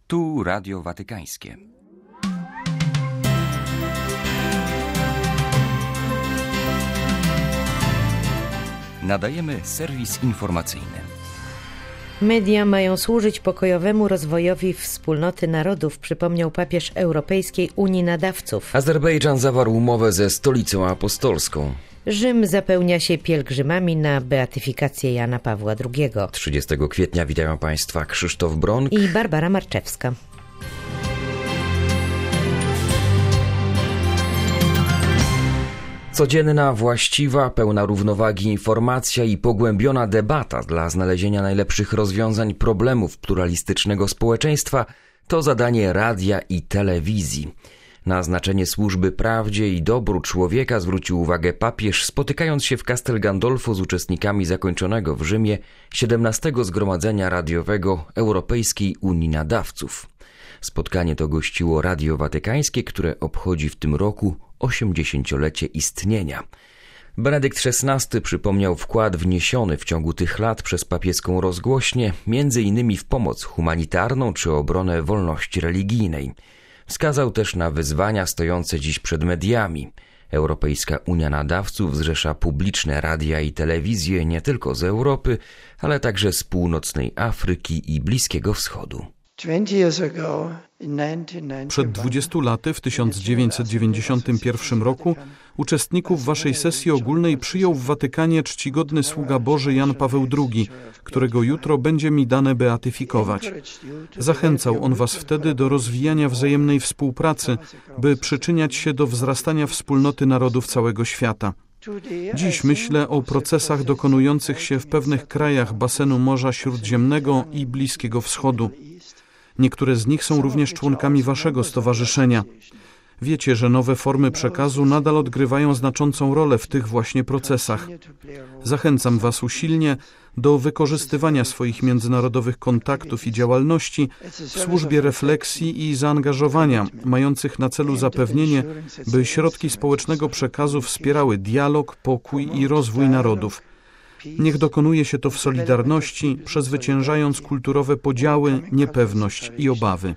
Tu Radio Watykańskie. Nadajemy serwis informacyjny. Media mają służyć pokojowemu rozwojowi wspólnoty narodów, przypomniał papież Europejskiej Unii Nadawców. Azerbejdżan zawarł umowę ze Stolicą Apostolską. Rzym zapełnia się pielgrzymami na beatyfikację Jana Pawła II. 30 kwietnia witają Państwa Krzysztof Bronk i Barbara Marczewska. Codzienna, właściwa, pełna równowagi informacja i pogłębiona debata dla znalezienia najlepszych rozwiązań problemów pluralistycznego społeczeństwa to zadanie radia i telewizji. Na znaczenie służby prawdzie i dobru człowieka zwrócił uwagę papież, spotykając się w Castel Gandolfo z uczestnikami zakończonego w Rzymie 17. Zgromadzenia radiowego Europejskiej Unii Nadawców. Spotkanie to gościło Radio Watykańskie, które obchodzi w tym roku 80-lecie istnienia. Benedykt XVI przypomniał wkład wniesiony w ciągu tych lat przez papieską rozgłośnię, m.in. w pomoc humanitarną czy obronę wolności religijnej. Wskazał też na wyzwania stojące dziś przed mediami. Europejska Unia Nadawców zrzesza publiczne radia i telewizje nie tylko z Europy, ale także z północnej Afryki i Bliskiego Wschodu. Przed 20 laty, w 1991 roku, uczestników waszej sesji ogólnej przyjął w Watykanie czcigodny sługa Boży Jan Paweł II, którego jutro będzie mi dane beatyfikować. Zachęcał on was wtedy do rozwijania wzajemnej współpracy, by przyczyniać się do wzrastania wspólnoty narodów całego świata. Dziś myślę o procesach dokonujących się w pewnych krajach basenu Morza Śródziemnego i Bliskiego Wschodu. Niektóre z nich są również członkami waszego stowarzyszenia. Wiecie, że nowe formy przekazu nadal odgrywają znaczącą rolę w tych właśnie procesach. Zachęcam was usilnie do wykorzystywania swoich międzynarodowych kontaktów i działalności w służbie refleksji i zaangażowania, mających na celu zapewnienie, by środki społecznego przekazu wspierały dialog, pokój i rozwój narodów. Niech dokonuje się to w solidarności, przezwyciężając kulturowe podziały, niepewność i obawy.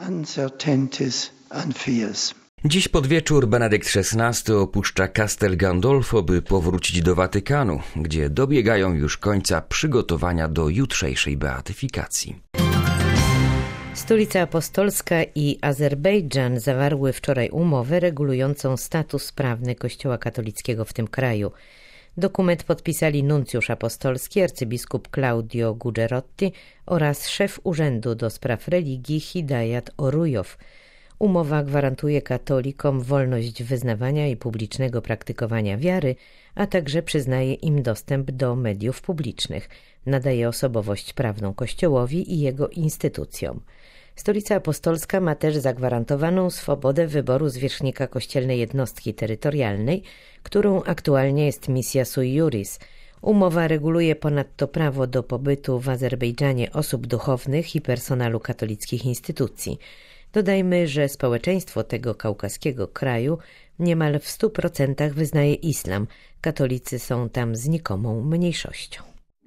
Dziś pod wieczór Benedykt XVI opuszcza Castel Gandolfo, by powrócić do Watykanu, gdzie dobiegają już końca przygotowania do jutrzejszej beatyfikacji. Stolica Apostolska i Azerbejdżan zawarły wczoraj umowę regulującą status prawny Kościoła katolickiego w tym kraju. Dokument podpisali nuncjusz apostolski arcybiskup Claudio Gugerotti oraz szef Urzędu do Spraw Religii Hidayat Orujow. Umowa gwarantuje katolikom wolność wyznawania i publicznego praktykowania wiary, a także przyznaje im dostęp do mediów publicznych, nadaje osobowość prawną Kościołowi i jego instytucjom. Stolica Apostolska ma też zagwarantowaną swobodę wyboru zwierzchnika kościelnej jednostki terytorialnej, którą aktualnie jest misja sui juris. Umowa reguluje ponadto prawo do pobytu w Azerbejdżanie osób duchownych i personelu katolickich instytucji. Dodajmy, że społeczeństwo tego kaukaskiego kraju niemal w 100% wyznaje islam. Katolicy są tam znikomą mniejszością.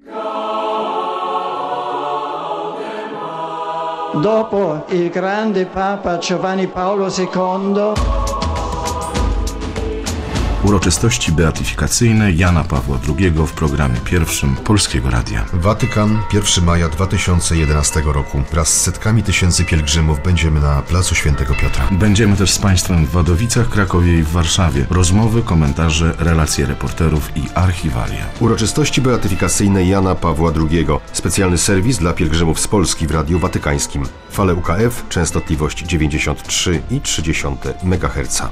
Dopo il grande Papa Giovanni Paolo II. Uroczystości beatyfikacyjne Jana Pawła II w programie pierwszym Polskiego Radia. Watykan, 1 maja 2011 roku. Wraz z setkami tysięcy pielgrzymów będziemy na Placu Świętego Piotra. Będziemy też z Państwem w Wadowicach, Krakowie i w Warszawie. Rozmowy, komentarze, relacje reporterów i archiwalia. Uroczystości beatyfikacyjne Jana Pawła II. Specjalny serwis dla pielgrzymów z Polski w Radiu Watykańskim. Fale UKF, częstotliwość 93,3 MHz.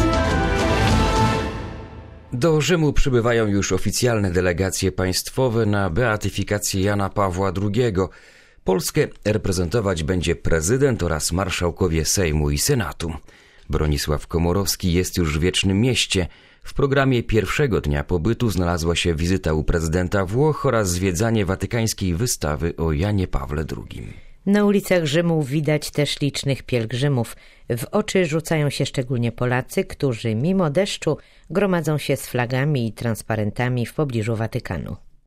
Do Rzymu przybywają już oficjalne delegacje państwowe na beatyfikację Jana Pawła II. Polskę reprezentować będzie prezydent oraz marszałkowie Sejmu i Senatu. Bronisław Komorowski jest już w Wiecznym Mieście. W programie pierwszego dnia pobytu znalazła się wizyta u prezydenta Włoch oraz zwiedzanie watykańskiej wystawy o Janie Pawle II. Na ulicach Rzymu widać też licznych pielgrzymów. W oczy rzucają się szczególnie Polacy, którzy mimo deszczu gromadzą się z flagami i transparentami w pobliżu Watykanu.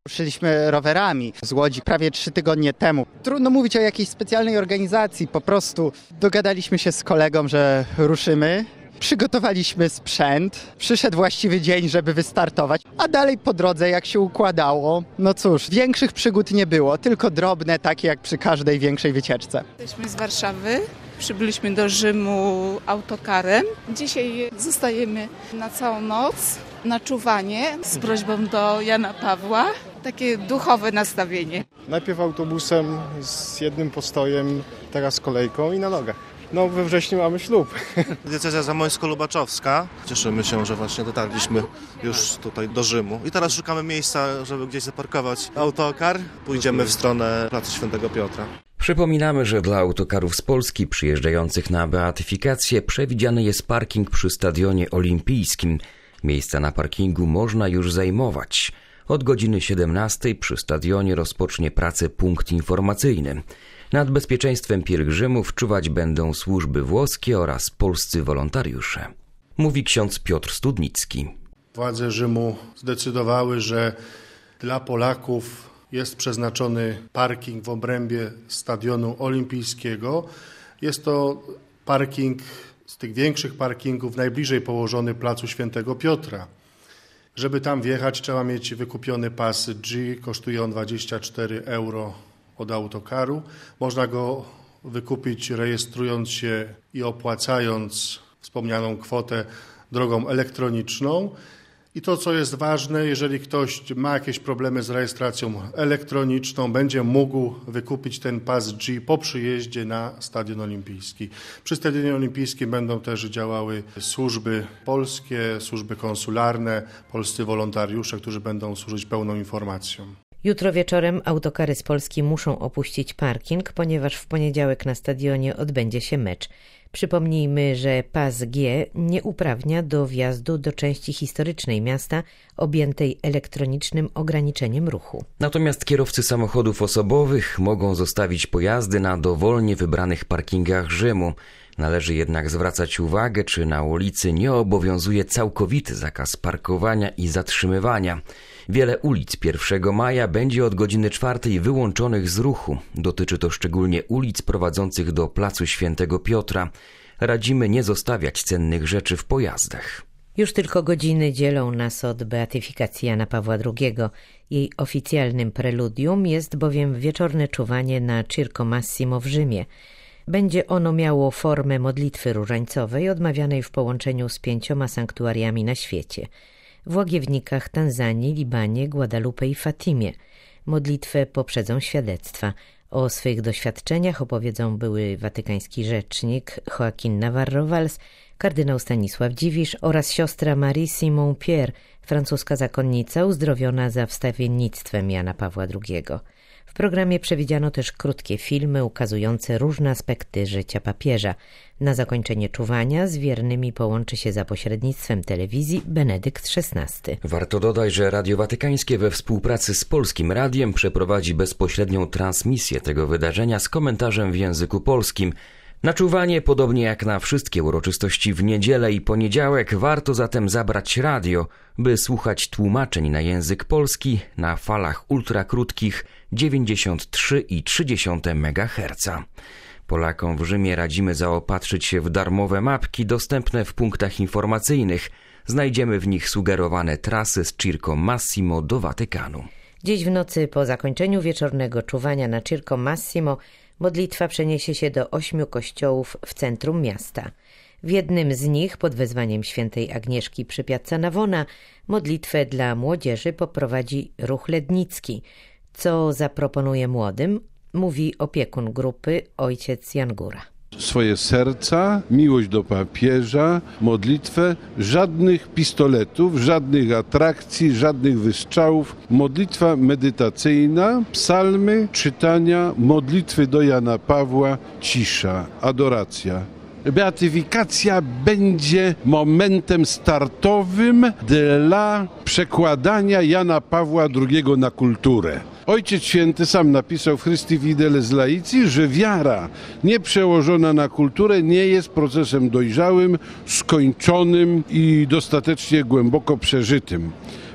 Ruszyliśmy rowerami z Łodzi prawie 3 tygodnie temu. Trudno mówić o jakiejś specjalnej organizacji, po prostu dogadaliśmy się z kolegą, że ruszymy. Przygotowaliśmy sprzęt, przyszedł właściwy dzień, żeby wystartować, a dalej po drodze jak się układało. No cóż, większych przygód nie było, tylko drobne, takie jak przy każdej większej wycieczce. Jesteśmy z Warszawy, przybyliśmy do Rzymu autokarem. Dzisiaj zostajemy na całą noc na czuwanie z prośbą do Jana Pawła. Takie duchowe nastawienie. Najpierw autobusem z jednym postojem, teraz kolejką i na nogach. No we wrześniu mamy ślub. Diecezja zamojsko-lubaczowska. Cieszymy się, że właśnie dotarliśmy już tutaj do Rzymu. I teraz szukamy miejsca, żeby gdzieś zaparkować autokar. Pójdziemy w stronę Placu Świętego Piotra. Przypominamy, że dla autokarów z Polski przyjeżdżających na beatyfikację przewidziany jest parking przy Stadionie Olimpijskim. Miejsca na parkingu można już zajmować. Od godziny 17 przy stadionie rozpocznie pracę punkt informacyjny. Nad bezpieczeństwem pielgrzymów czuwać będą służby włoskie oraz polscy wolontariusze. Mówi ksiądz Piotr Studnicki. Władze Rzymu zdecydowały, że dla Polaków jest przeznaczony parking w obrębie Stadionu Olimpijskiego. Jest to parking z tych większych parkingów najbliżej położony Placu Świętego Piotra. Żeby tam wjechać, trzeba mieć wykupiony pas G, kosztuje on 24 euro od autokaru. Można go wykupić rejestrując się i opłacając wspomnianą kwotę drogą elektroniczną. I to, co jest ważne, jeżeli ktoś ma jakieś problemy z rejestracją elektroniczną, będzie mógł wykupić ten pas G po przyjeździe na Stadion Olimpijski. Przy Stadionie Olimpijskim będą też działały służby polskie, służby konsularne, polscy wolontariusze, którzy będą służyć pełną informacją. Jutro wieczorem autokary z Polski muszą opuścić parking, ponieważ w poniedziałek na stadionie odbędzie się mecz. Przypomnijmy, że pas G nie uprawnia do wjazdu do części historycznej miasta objętej elektronicznym ograniczeniem ruchu. Natomiast kierowcy samochodów osobowych mogą zostawić pojazdy na dowolnie wybranych parkingach Rzymu. Należy jednak zwracać uwagę, czy na ulicy nie obowiązuje całkowity zakaz parkowania i zatrzymywania. Wiele ulic 1 maja będzie od godziny 4 wyłączonych z ruchu. Dotyczy to szczególnie ulic prowadzących do Placu Świętego Piotra. Radzimy nie zostawiać cennych rzeczy w pojazdach. Już tylko godziny dzielą nas od beatyfikacji Jana Pawła II. Jej oficjalnym preludium jest bowiem wieczorne czuwanie na Circo Massimo w Rzymie. Będzie ono miało formę modlitwy różańcowej odmawianej w połączeniu z 5 sanktuariami na świecie. W Łagiewnikach, Tanzanii, Libanie, Guadalupe i Fatimie. Modlitwę poprzedzą świadectwa. O swych doświadczeniach opowiedzą były watykański rzecznik Joaquin Navarro-Valls, kardynał Stanisław Dziwisz oraz siostra Marie Simon-Pierre, francuska zakonnica uzdrowiona za wstawiennictwem Jana Pawła II. W programie przewidziano też krótkie filmy ukazujące różne aspekty życia papieża. Na zakończenie czuwania z wiernymi połączy się za pośrednictwem telewizji Benedykt XVI. Warto dodać, że Radio Watykańskie we współpracy z Polskim Radiem przeprowadzi bezpośrednią transmisję tego wydarzenia z komentarzem w języku polskim. Na czuwanie, podobnie jak na wszystkie uroczystości w niedzielę i poniedziałek, warto zatem zabrać radio, by słuchać tłumaczeń na język polski na falach ultrakrótkich 93,3 MHz. Polakom w Rzymie radzimy zaopatrzyć się w darmowe mapki dostępne w punktach informacyjnych. Znajdziemy w nich sugerowane trasy z Circo Massimo do Watykanu. Dziś w nocy po zakończeniu wieczornego czuwania na Circo Massimo modlitwa przeniesie się do 8 kościołów w centrum miasta. W jednym z nich, pod wezwaniem świętej Agnieszki przy Piazza Navona, modlitwę dla młodzieży poprowadzi ruch lednicki. Co zaproponuje młodym, mówi opiekun grupy ojciec Jan Góra. Swoje serca, miłość do papieża, modlitwę, żadnych pistoletów, żadnych atrakcji, żadnych wystrzałów. Modlitwa medytacyjna, psalmy, czytania, modlitwy do Jana Pawła, cisza, adoracja. Beatyfikacja będzie momentem startowym dla przekładania Jana Pawła II na kulturę. Ojciec Święty sam napisał w Christi Fideles Laici, że wiara nieprzełożona na kulturę nie jest procesem dojrzałym, skończonym i dostatecznie głęboko przeżytym.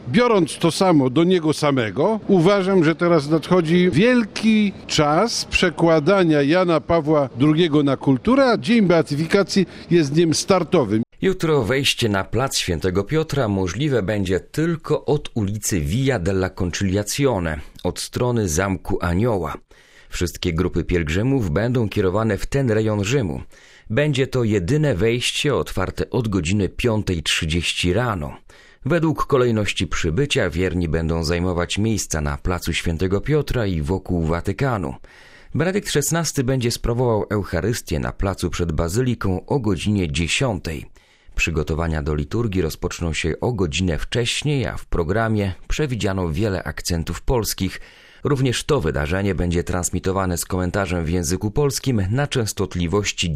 biorąc to samo do niego samego, uważam, że teraz nadchodzi wielki czas przekładania Jana Pawła II na kulturę, a Dzień Beatyfikacji jest dniem startowym. Jutro wejście na plac Świętego Piotra możliwe będzie tylko od ulicy Via della Conciliazione, od strony Zamku Anioła. Wszystkie grupy pielgrzymów będą kierowane w ten rejon Rzymu. Będzie to jedyne wejście otwarte od godziny 5:30 rano. Według kolejności przybycia wierni będą zajmować miejsca na placu Świętego Piotra i wokół Watykanu. Benedykt XVI będzie sprawował Eucharystię na placu przed Bazyliką o godzinie 10. Przygotowania do liturgii rozpoczną się o godzinę wcześniej, a w programie przewidziano wiele akcentów polskich. Również to wydarzenie będzie transmitowane z komentarzem w języku polskim na częstotliwości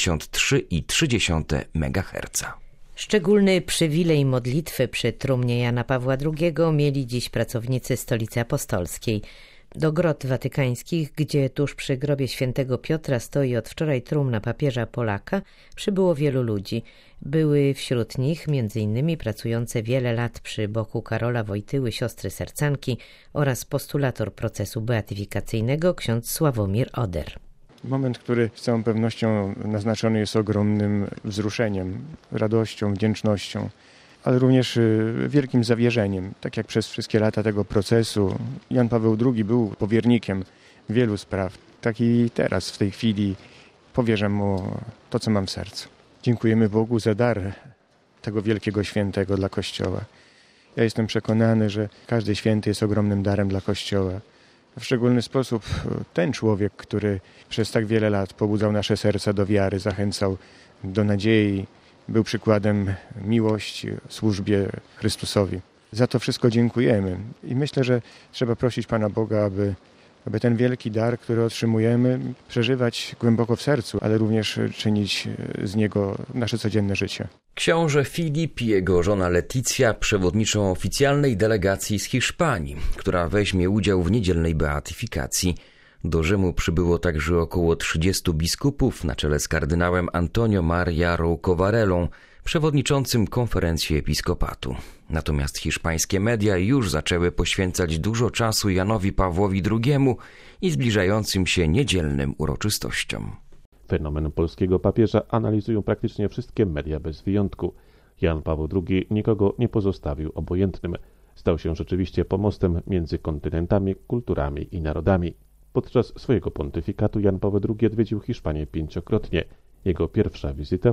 93,3 MHz. Szczególny przywilej modlitwy przy trumnie Jana Pawła II mieli dziś pracownicy Stolicy Apostolskiej. Do grot watykańskich, gdzie tuż przy grobie Świętego Piotra stoi od wczoraj trumna papieża Polaka, przybyło wielu ludzi. Były wśród nich m.in. pracujące wiele lat przy boku Karola Wojtyły siostry sercanki oraz postulator procesu beatyfikacyjnego ksiądz Sławomir Oder. Moment, który z całą pewnością naznaczony jest ogromnym wzruszeniem, radością, wdzięcznością, ale również wielkim zawierzeniem. Tak jak przez wszystkie lata tego procesu Jan Paweł II był powiernikiem wielu spraw, tak i teraz w tej chwili powierzam mu to, co mam w sercu. Dziękujemy Bogu za dar tego wielkiego świętego dla Kościoła. Ja jestem przekonany, że każdy święty jest ogromnym darem dla Kościoła. W szczególny sposób ten człowiek, który przez tak wiele lat pobudzał nasze serca do wiary, zachęcał do nadziei, był przykładem miłości, służbie Chrystusowi. Za to wszystko dziękujemy i myślę, że trzeba prosić Pana Boga, aby ten wielki dar, który otrzymujemy, przeżywać głęboko w sercu, ale również czynić z niego nasze codzienne życie. Książę Filip i jego żona Leticja przewodniczą oficjalnej delegacji z Hiszpanii, która weźmie udział w niedzielnej beatyfikacji. Do Rzymu przybyło także około 30 biskupów na czele z kardynałem Antonio Maria Roucovarellą, przewodniczącym konferencji episkopatu. Natomiast hiszpańskie media już zaczęły poświęcać dużo czasu Janowi Pawłowi II i zbliżającym się niedzielnym uroczystościom. Fenomen polskiego papieża analizują praktycznie wszystkie media bez wyjątku. Jan Paweł II nikogo nie pozostawił obojętnym. Stał się rzeczywiście pomostem między kontynentami, kulturami i narodami. Podczas swojego pontyfikatu Jan Paweł II odwiedził Hiszpanię 5-krotnie. Jego pierwsza wizyta w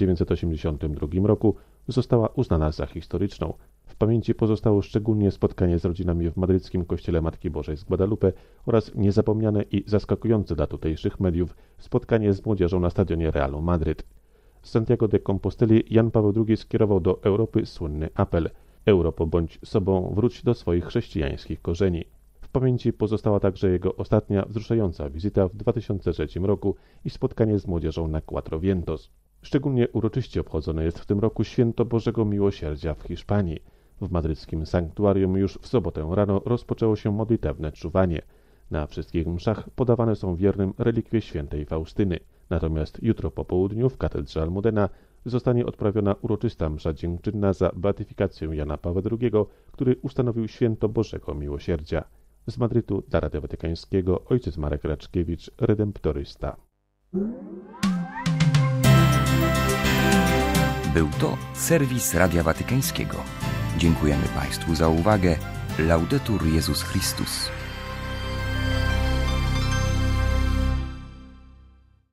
1982 roku została uznana za historyczną. W pamięci pozostało szczególnie spotkanie z rodzinami w madryckim kościele Matki Bożej z Guadalupe oraz niezapomniane i zaskakujące dla tutejszych mediów spotkanie z młodzieżą na stadionie Realu Madryt. Z Santiago de Composteli Jan Paweł II skierował do Europy słynny apel: Europo, bądź sobą, wróć do swoich chrześcijańskich korzeni. W pamięci pozostała także jego ostatnia wzruszająca wizyta w 2003 roku i spotkanie z młodzieżą na Cuatro Vientos. Szczególnie uroczyście obchodzone jest w tym roku Święto Bożego Miłosierdzia w Hiszpanii. W madryckim sanktuarium już w sobotę rano rozpoczęło się modlitewne czuwanie. Na wszystkich mszach podawane są wiernym relikwie świętej Faustyny. Natomiast jutro po południu w katedrze Almudena zostanie odprawiona uroczysta msza dziękczynna za beatyfikację Jana Pawła II, który ustanowił Święto Bożego Miłosierdzia. Z Madrytu dla Radia Watykańskiego ojciec Marek Raczkiewicz, redemptorysta. Był to serwis Radia Watykańskiego. Dziękujemy Państwu za uwagę. Laudetur Jezus Chrystus.